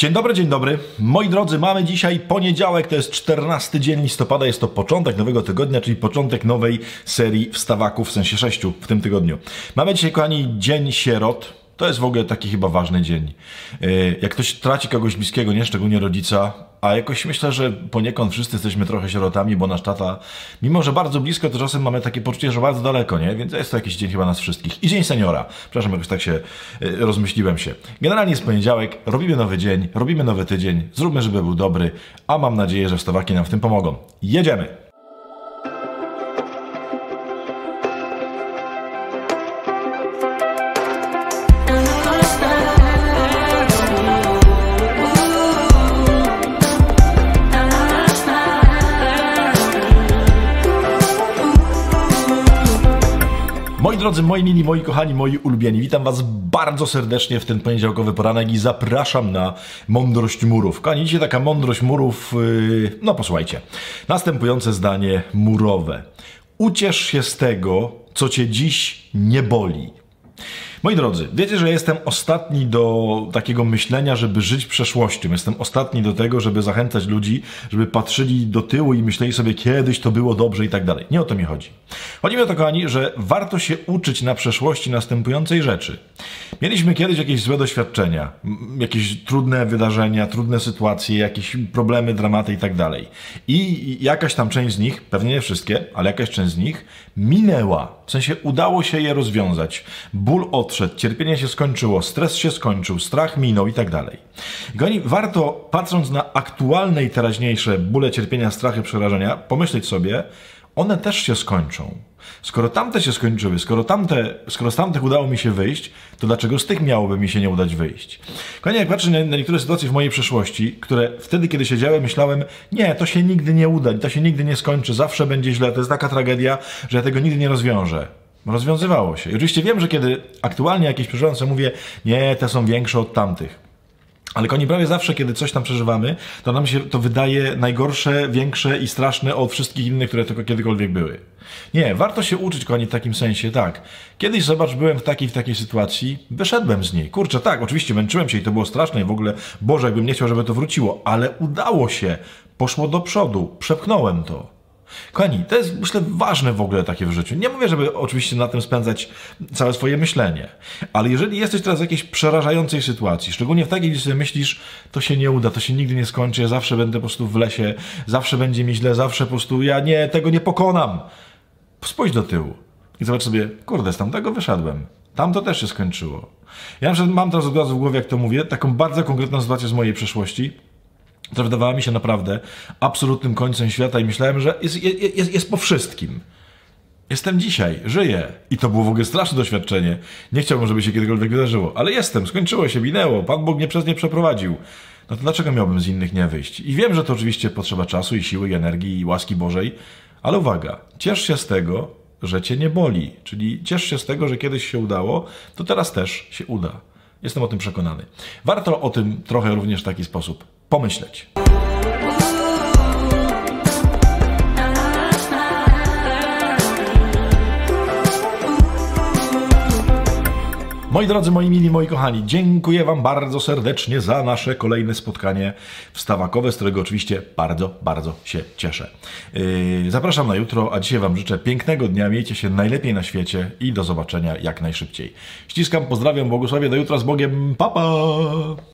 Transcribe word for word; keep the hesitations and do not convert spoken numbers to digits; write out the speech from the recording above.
Dzień dobry, dzień dobry. Moi drodzy, mamy dzisiaj poniedziałek, to jest czternasty dzień listopada, jest to początek nowego tygodnia, czyli początek nowej serii wstawaków, w sensie sześciu w tym tygodniu. Mamy dzisiaj, kochani, Dzień Sierot. To jest w ogóle taki chyba ważny dzień. Jak ktoś traci kogoś bliskiego, nie szczególnie rodzica, a jakoś myślę, że poniekąd wszyscy jesteśmy trochę sierotami, bo nasz tata, mimo że bardzo blisko, to czasem mamy takie poczucie, że bardzo daleko, nie? Więc jest to jakiś dzień chyba nas wszystkich. I Dzień Seniora. Przepraszam, jakoś tak się rozmyśliłem się. Generalnie jest poniedziałek, robimy nowy dzień, robimy nowy tydzień, zróbmy, żeby był dobry, a mam nadzieję, że wstawaki nam w tym pomogą. Jedziemy! Moi drodzy, moi mili, moi kochani, moi ulubieni, witam was bardzo serdecznie w ten poniedziałkowy poranek i zapraszam na Mądrość Murów. Kochani, dzisiaj taka Mądrość Murów, yy, no posłuchajcie. Następujące zdanie murowe. Uciesz się z tego, co cię dziś nie boli. Moi drodzy, wiecie, że jestem ostatni do takiego myślenia, żeby żyć przeszłością. Jestem ostatni do tego, żeby zachęcać ludzi, żeby patrzyli do tyłu i myśleli sobie, kiedyś to było dobrze i tak dalej. Nie o to mi chodzi. Chodzi mi o to, kochani, że warto się uczyć na przeszłości następującej rzeczy. Mieliśmy kiedyś jakieś złe doświadczenia, jakieś trudne wydarzenia, trudne sytuacje, jakieś problemy, dramaty i tak dalej. I jakaś tam część z nich, pewnie nie wszystkie, ale jakaś część z nich minęła. W sensie udało się je rozwiązać. Ból odszedł, cierpienie się skończyło, stres się skończył, strach minął i tak dalej. I warto, patrząc na aktualne i teraźniejsze bóle, cierpienia, strachy, przerażenia, pomyśleć sobie, one też się skończą. Skoro tamte się skończyły, skoro, tamte, skoro z tamtych udało mi się wyjść, to dlaczego z tych miałoby mi się nie udać wyjść? Kochani, jak patrzę na, na niektóre sytuacje w mojej przeszłości, które wtedy, kiedy się działy, myślałem, nie, to się nigdy nie uda, to się nigdy nie skończy, zawsze będzie źle, to jest taka tragedia, że ja tego nigdy nie rozwiążę. Rozwiązywało się. I oczywiście wiem, że kiedy aktualnie jakieś przeżywam, sobie mówię, nie, te są większe od tamtych. Ale kochani, prawie zawsze, kiedy coś tam przeżywamy, to nam się to wydaje najgorsze, większe i straszne od wszystkich innych, które tylko kiedykolwiek były. Nie, warto się uczyć, kochani, w takim sensie, tak. Kiedyś, zobacz, byłem w takiej w takiej sytuacji, wyszedłem z niej. Kurczę, tak, oczywiście męczyłem się i to było straszne i w ogóle, Boże, jakbym nie chciał, żeby to wróciło, ale udało się, poszło do przodu, przepchnąłem to. Kochani, to jest, myślę, ważne w ogóle takie w życiu. Nie mówię, żeby oczywiście na tym spędzać całe swoje myślenie, ale jeżeli jesteś teraz w jakiejś przerażającej sytuacji, szczególnie w takiej, gdzie sobie myślisz, to się nie uda, to się nigdy nie skończy, ja zawsze będę po prostu w lesie, zawsze będzie mi źle, zawsze po prostu ja nie, tego nie pokonam. Spójrz do tyłu i zobacz sobie, kurde, z tamtego wyszedłem. Tam to też się skończyło. Ja na przykład mam teraz od razu w głowie, jak to mówię, taką bardzo konkretną sytuację z mojej przeszłości, która wydawała mi się naprawdę absolutnym końcem świata i myślałem, że jest, jest, jest po wszystkim. Jestem dzisiaj, żyję. I to było w ogóle straszne doświadczenie. Nie chciałbym, żeby się kiedykolwiek wydarzyło, ale jestem, skończyło się, minęło, Pan Bóg mnie przez nie przeprowadził. No to dlaczego miałbym z innych nie wyjść? I wiem, że to oczywiście potrzeba czasu i siły, i energii, i łaski Bożej, ale uwaga, ciesz się z tego, że cię nie boli. Czyli ciesz się z tego, że kiedyś się udało, to teraz też się uda. Jestem o tym przekonany. Warto o tym trochę również w taki sposób pomyśleć. Moi drodzy, moi mili, moi kochani, dziękuję wam bardzo serdecznie za nasze kolejne spotkanie wstawakowe, z którego oczywiście bardzo, bardzo się cieszę. Yy, zapraszam na jutro, a dzisiaj wam życzę pięknego dnia, miejcie się najlepiej na świecie i do zobaczenia jak najszybciej. Ściskam, pozdrawiam, błogosławię, do jutra z Bogiem, pa pa!